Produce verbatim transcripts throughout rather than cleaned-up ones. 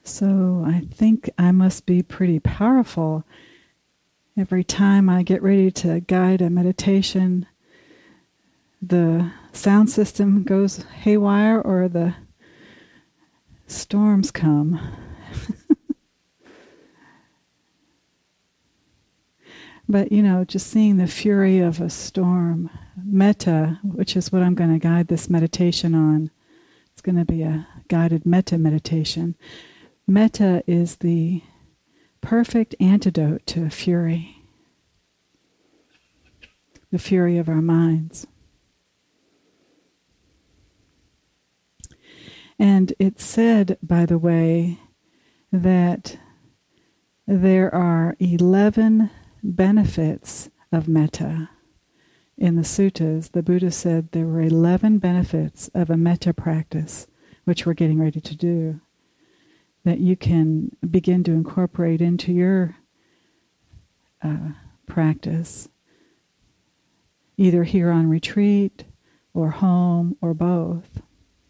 So I think I must be pretty powerful. Every time I get ready to guide a meditation, the sound system goes haywire or the storms come. But, you know, just seeing the fury of a storm, metta, which is what I'm going to guide this meditation on. It's going to be a guided metta meditation. Metta is the perfect antidote to fury, the fury of our minds. And it's said, by the way, that there are eleven benefits of metta. In the suttas, the Buddha said there were eleven benefits of a metta practice, which we're getting ready to do, that you can begin to incorporate into your uh, practice, either here on retreat or home or both.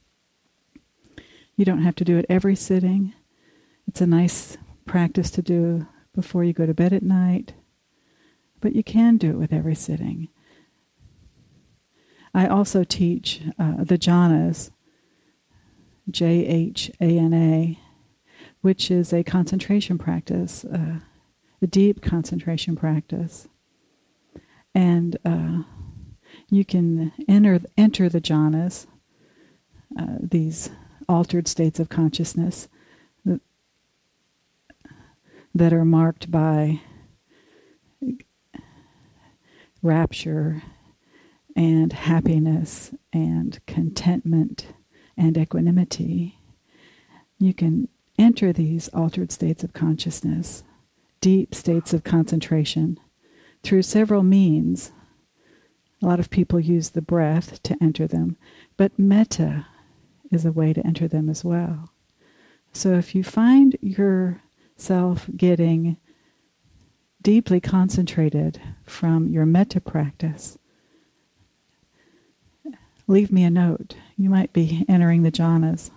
You don't have to do it every sitting. It's a nice practice to do before you go to bed at night, but you can do it with every sitting. I also teach uh, the jhanas, J H A N A, which is a concentration practice, uh, a deep concentration practice. And uh, you can enter enter the jhanas, uh, these altered states of consciousness that, that are marked by rapture and happiness and contentment and equanimity. You can enter these altered states of consciousness, deep states of concentration, through several means. A lot of people use the breath to enter them, but metta is a way to enter them as well. So if you find yourself getting deeply concentrated from your metta practice, leave me a note. You might be entering the jhanas.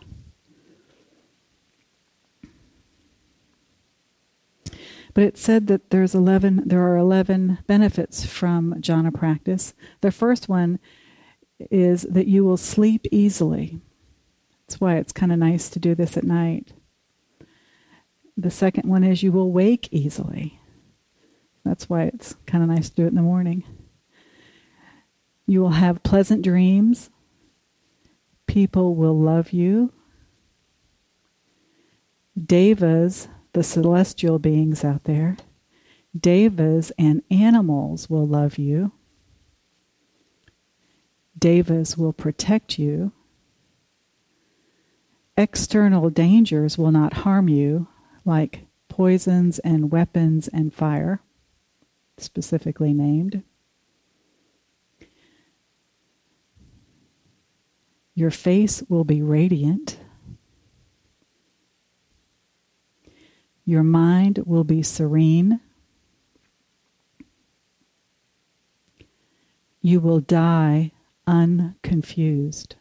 But it said that there's eleven. There are eleven benefits from jhana practice. The first one is that you will sleep easily. That's why it's kind of nice to do this at night. The second one is you will wake easily. That's why it's kind of nice to do it in the morning. You will have pleasant dreams. People will love you. Devas, the celestial beings out there, devas and animals will love you. Devas will protect you. External dangers will not harm you, like poisons and weapons and fire, specifically named. Your face will be radiant. Your mind will be serene. You will die unconfused.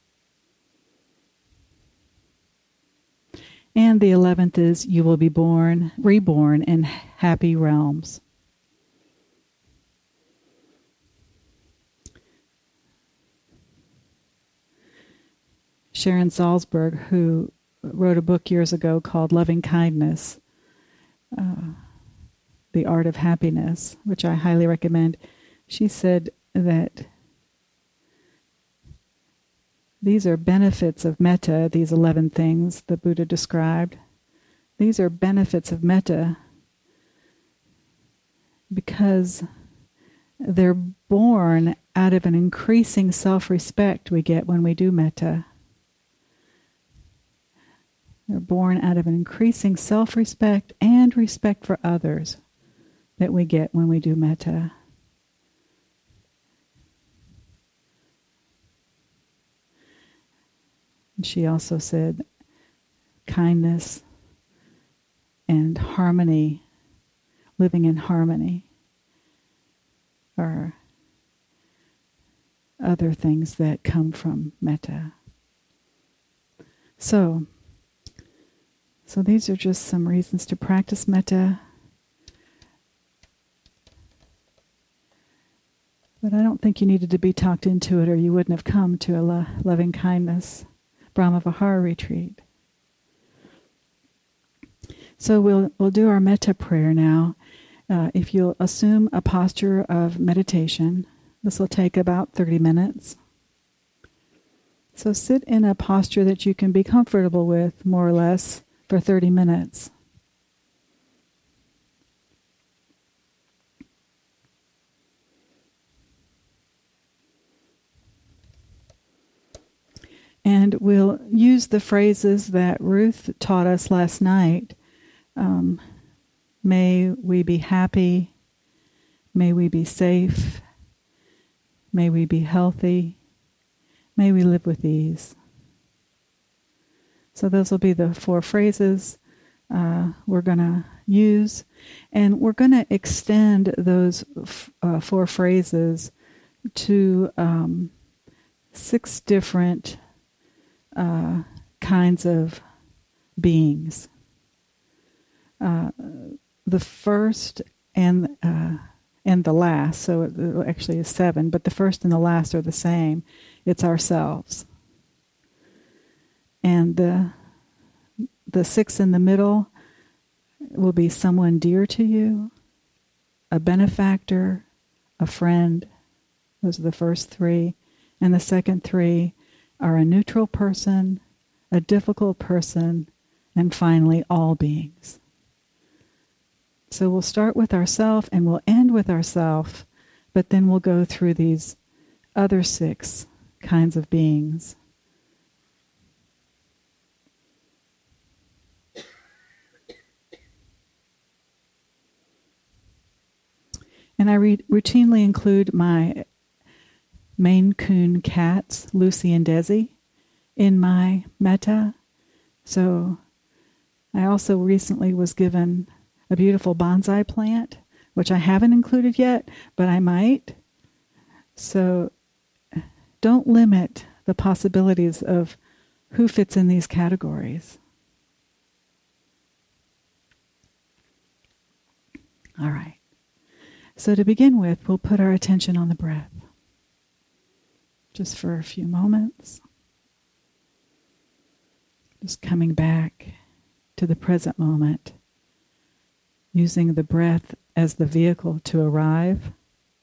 And the eleventh is you will be born, reborn in happy realms. Sharon Salzberg, who wrote a book years ago called Loving Kindness, uh, The Art of Happiness, which I highly recommend, she said that these are benefits of metta, these eleven things the Buddha described. These are benefits of metta because they're born out of an increasing self-respect we get when we do metta. They're born out of an increasing self-respect and respect for others that we get when we do metta. And she also said kindness and harmony, living in harmony, are other things that come from metta. So, So these are just some reasons to practice metta. But I don't think you needed to be talked into it, or you wouldn't have come to a lo- loving kindness Brahmavihara retreat. So we'll we'll do our metta prayer now. Uh, if you'll assume a posture of meditation, this will take about thirty minutes. So sit in a posture that you can be comfortable with, more or less, for thirty minutes. And we'll use the phrases that Ruth taught us last night. Um, may we be happy. May we be safe. May we be healthy. May we live with ease. So those will be the four phrases uh, we're going to use. And we're going to extend those f- uh, four phrases to um, six different Uh, kinds of beings. Uh, the first and uh, and the last, so it actually is seven, but the first and the last are the same. It's ourselves. And the the six in the middle will be someone dear to you, a benefactor, a friend. Those are the first three. And the second three are a neutral person, a difficult person, and finally all beings. So we'll start with ourself and we'll end with ourself, but then we'll go through these other six kinds of beings. And I re- routinely include my Maine Coon cats, Lucy and Desi, in my metta. So I also recently was given a beautiful bonsai plant, which I haven't included yet, but I might. So don't limit the possibilities of who fits in these categories. All right. So to begin with, we'll put our attention on the breath. Just for a few moments. Just coming back to the present moment, using the breath as the vehicle to arrive.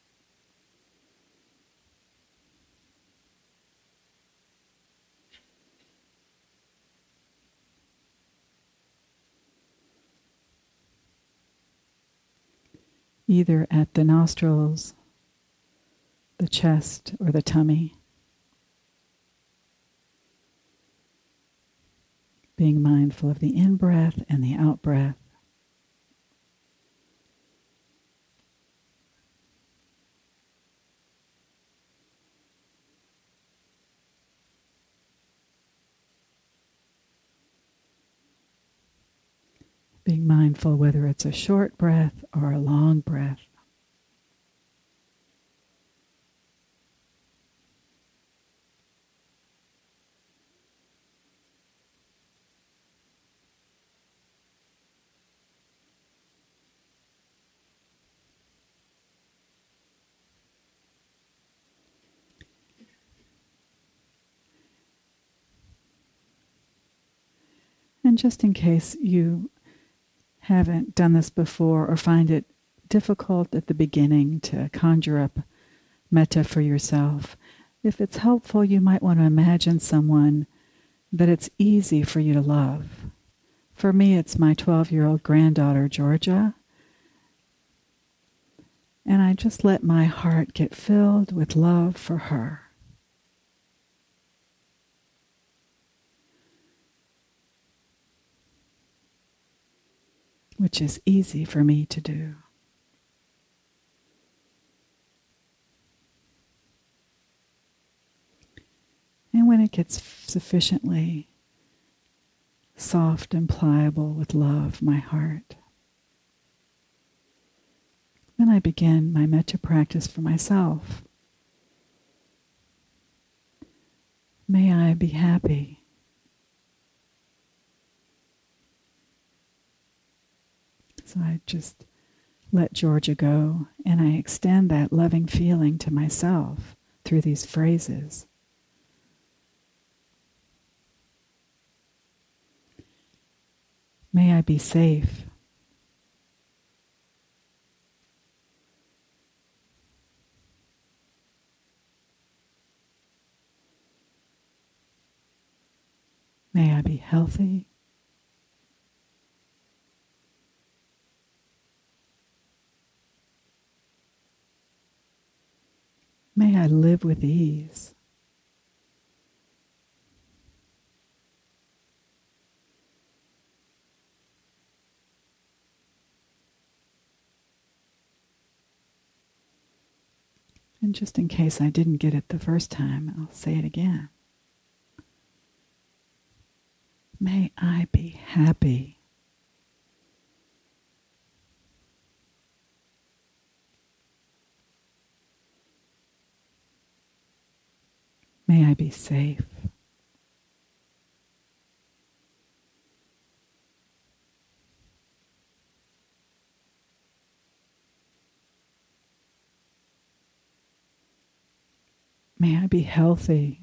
Either at the nostrils, the chest, or the tummy. Being mindful of the in-breath and the out-breath. Being mindful whether it's a short breath or a long breath. And just in case you haven't done this before or find it difficult at the beginning to conjure up metta for yourself, if it's helpful, you might want to imagine someone that it's easy for you to love. For me, it's my twelve-year-old granddaughter, Georgia. And I just let my heart get filled with love for her. Which is easy for me to do. And when it gets sufficiently soft and pliable with love, my heart, then I begin my metta practice for myself. May I be happy. So I just let Georgia go, and I extend that loving feeling to myself through these phrases. May I be safe. May I be healthy. May I live with ease. And just in case I didn't get it the first time, I'll say it again. May I be happy. May I be safe. May I be healthy.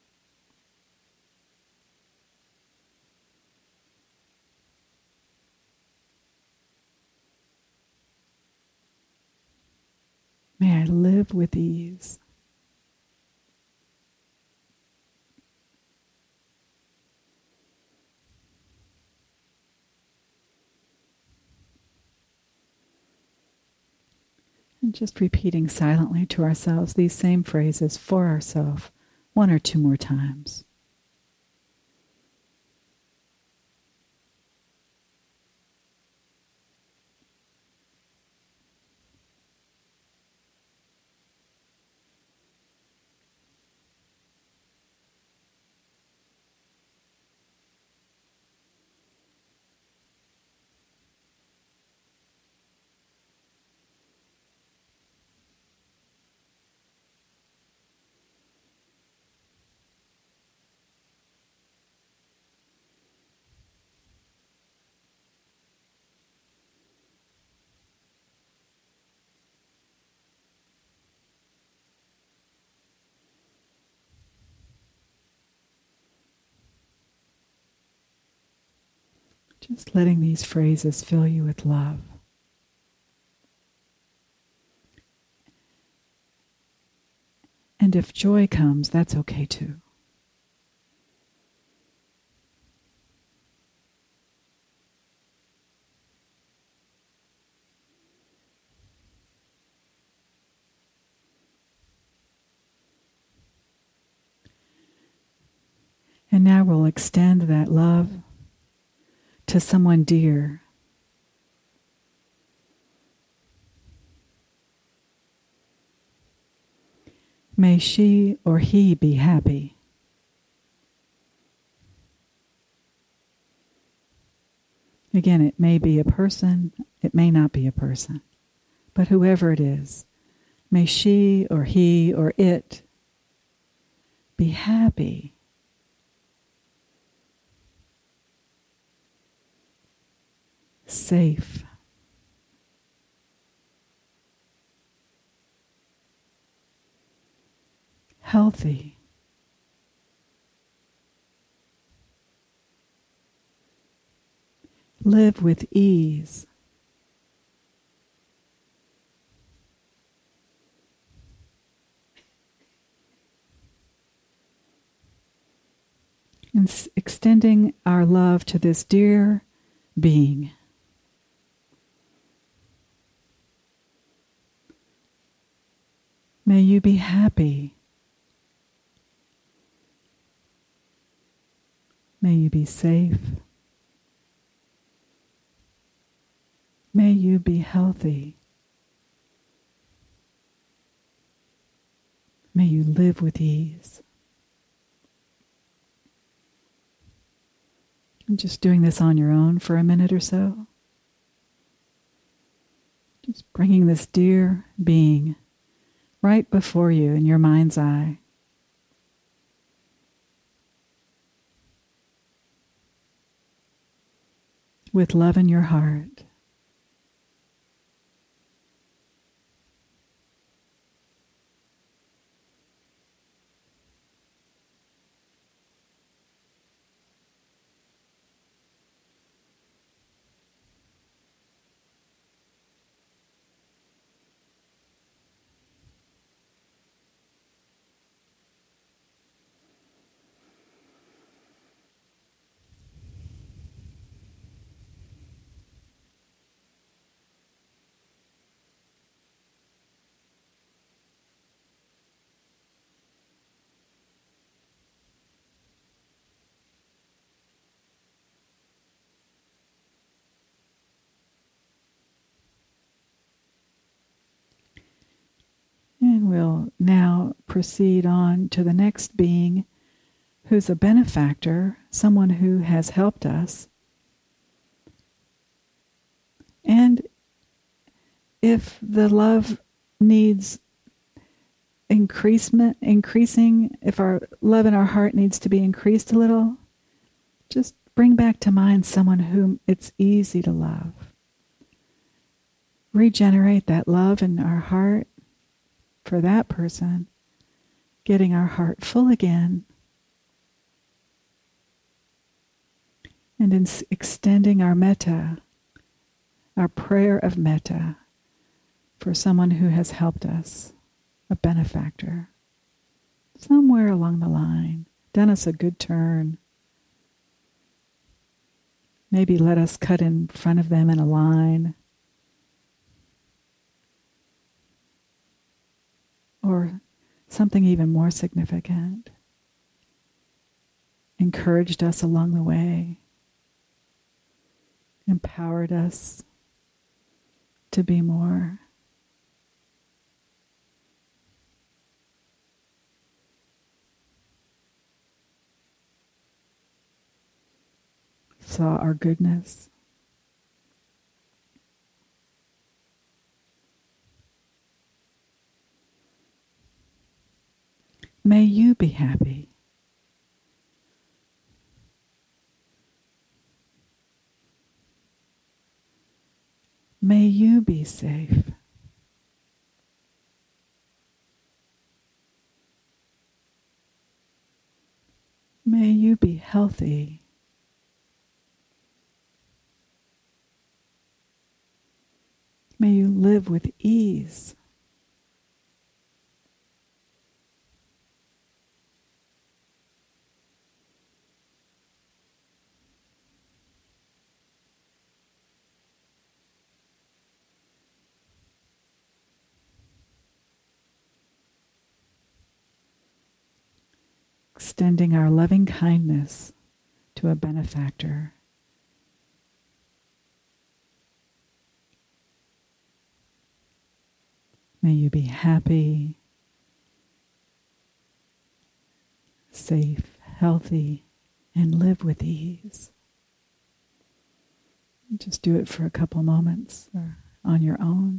May I live with ease. And just repeating silently to ourselves these same phrases for ourselves one or two more times. Just letting these phrases fill you with love. And if joy comes, that's okay too. And now we'll extend that love to someone dear. May she or he be happy. Again, it may be a person, it may not be a person, but whoever it is, may she or he or it be happy. Safe. Healthy. Live with ease. And s- extending our love to this dear being. May you be happy. May you be safe. May you be healthy. May you live with ease. And just doing this on your own for a minute or so. Just bringing this dear being right before you in your mind's eye. With love in your heart. we'll now proceed on to the next being who's a benefactor, someone who has helped us. And if the love needs increasement, increasing, if our love in our heart needs to be increased a little, just bring back to mind someone whom it's easy to love. Regenerate that love in our heart for that person, getting our heart full again, and in extending our metta, our prayer of metta, for someone who has helped us, a benefactor, somewhere along the line, done us a good turn. Maybe let us cut in front of them in a line. Or something even more significant, encouraged us along the way, empowered us to be more. Saw our goodness. May you be happy. May you be safe. May you be healthy. May you live with ease. Extending our loving kindness to a benefactor. May you be happy, safe, healthy, and live with ease. Just do it for a couple moments or on your own.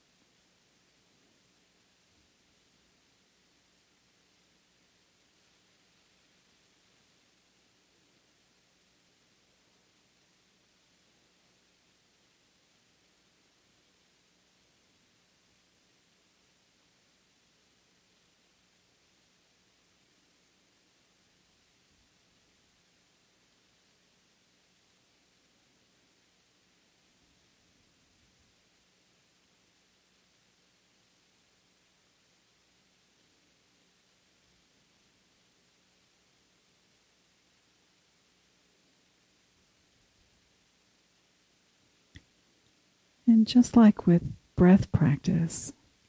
And just like with breath practice,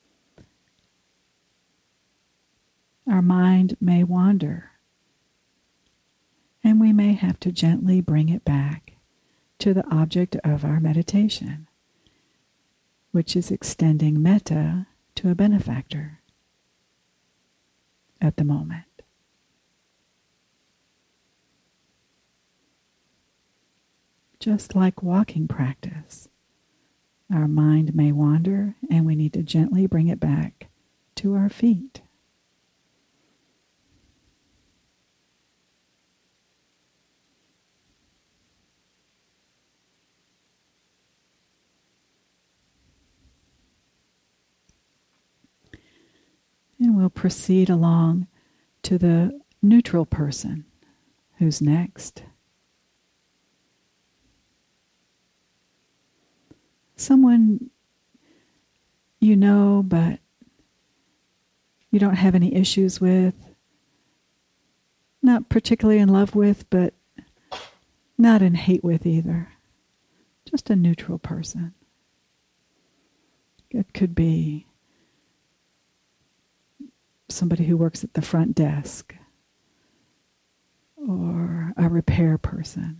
our mind may wander, and we may have to gently bring it back to the object of our meditation, which is extending metta to a benefactor at the moment. Just like walking practice, our mind may wander, and we need to gently bring it back to our feet. And we'll proceed along to the neutral person who's next. Someone you know, but you don't have any issues with, not particularly in love with, but not in hate with either. Just a neutral person. It could be somebody who works at the front desk, or a repair person,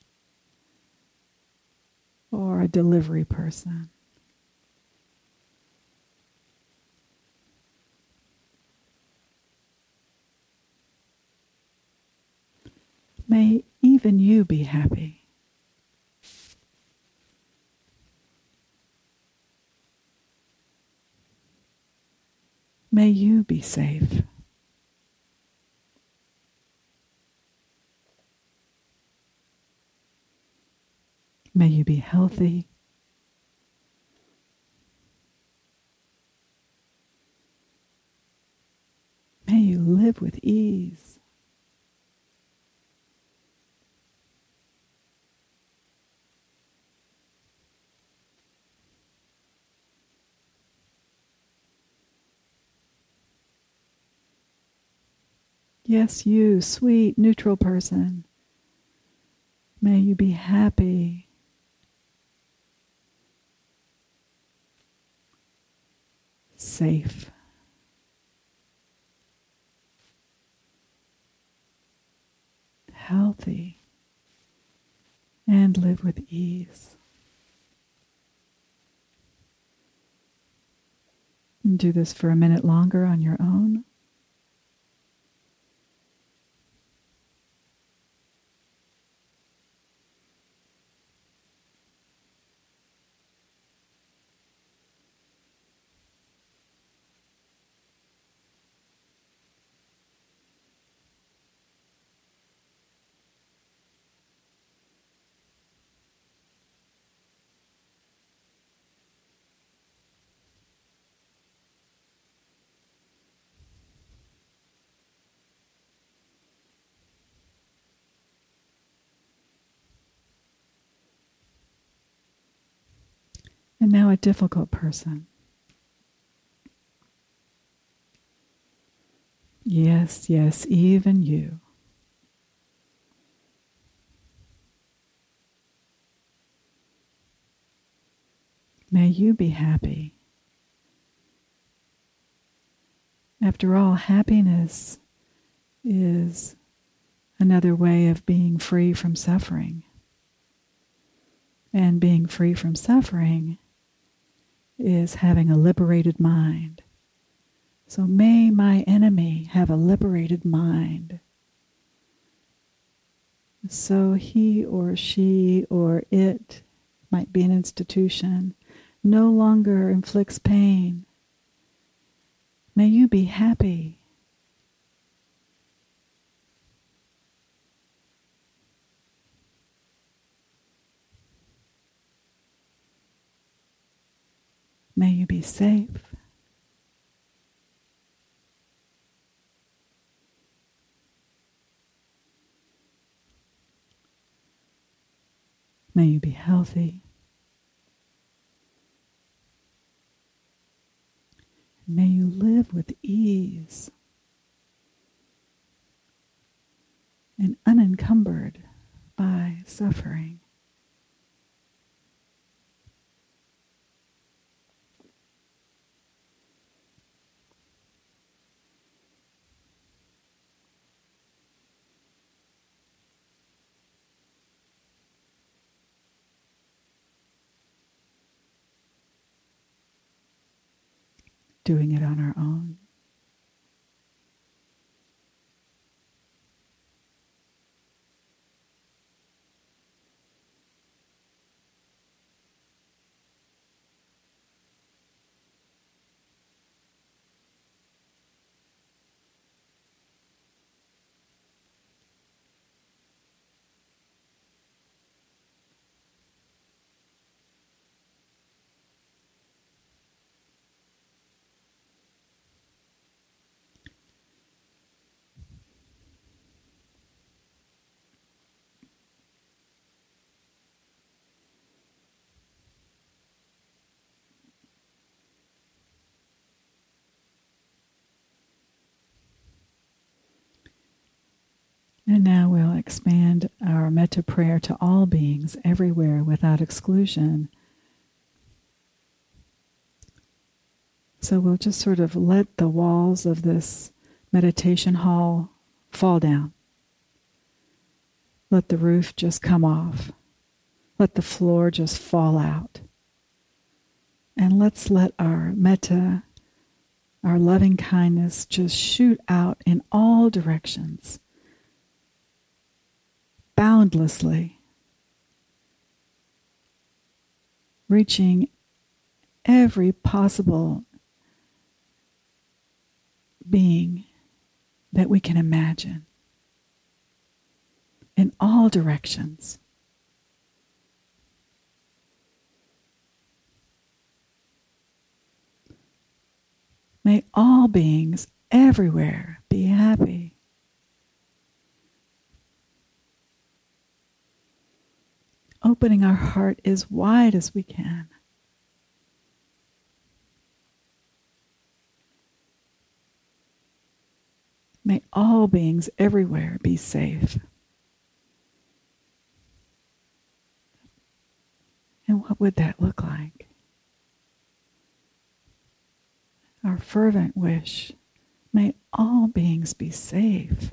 or a delivery person. May even you be happy. May you be safe. May you be healthy. May you live with ease. Yes, you, sweet, neutral person. May you be happy. Safe. Healthy. And live with ease. And do this for a minute longer on your own. And now a difficult person. Yes, yes, even you. May you be happy. After all, happiness is another way of being free from suffering. And being free from suffering is having a liberated mind. So may my enemy have a liberated mind. So he or she or it, might be an institution, no longer inflicts pain. May you be happy. May you be safe. May you be healthy. May you live with ease and unencumbered by suffering. Doing it on our own. And now we'll expand our metta prayer to all beings everywhere without exclusion. So we'll just sort of let the walls of this meditation hall fall down. Let the roof just come off. Let the floor just fall out. And let's let our metta, our loving kindness, just shoot out in all directions. boundlessly, reaching every possible being that we can imagine in all directions. May all beings everywhere be happy. Opening our heart as wide as we can. May all beings everywhere be safe. And what would that look like? Our fervent wish, may all beings be safe.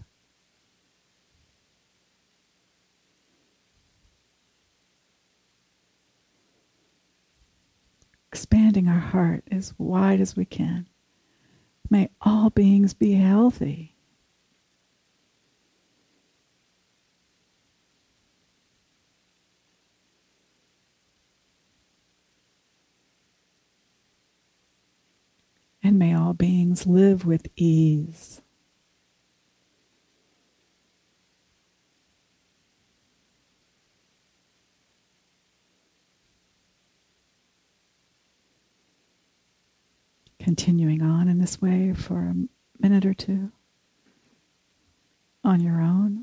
Expanding our heart as wide as we can. May all beings be healthy. And may all beings live with ease. Continuing on in this way for a minute or two on your own.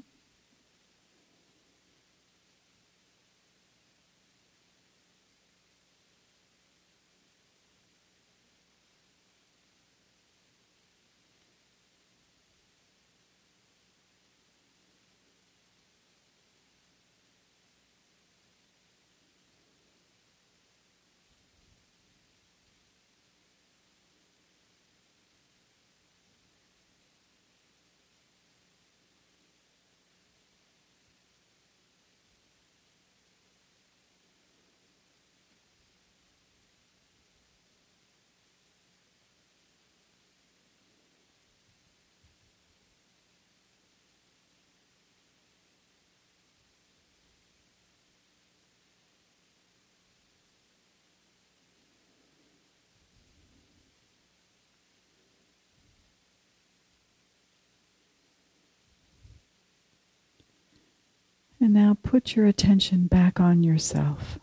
And now put your attention back on yourself.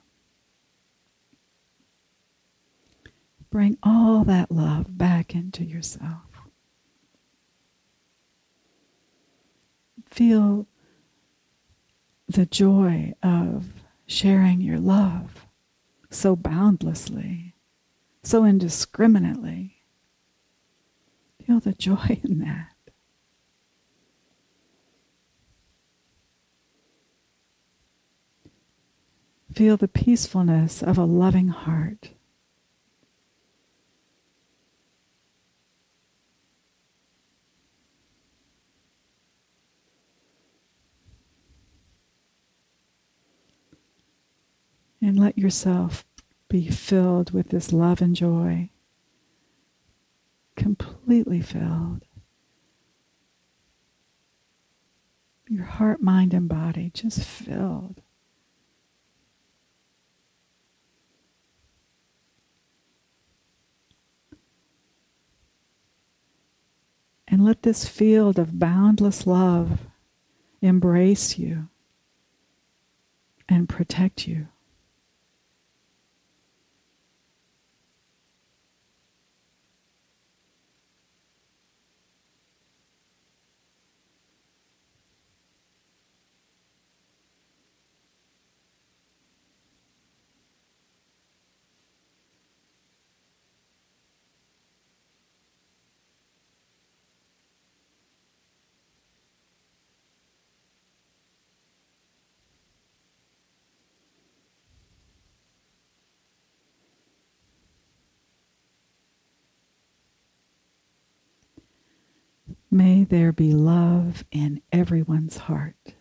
Bring all that love back into yourself. Feel the joy of sharing your love so boundlessly, so indiscriminately. Feel the joy in that. Feel the peacefulness of a loving heart. And let yourself be filled with this love and joy. Completely filled. Your heart, mind, and body just filled. And let this field of boundless love embrace you and protect you. May there be love in everyone's heart.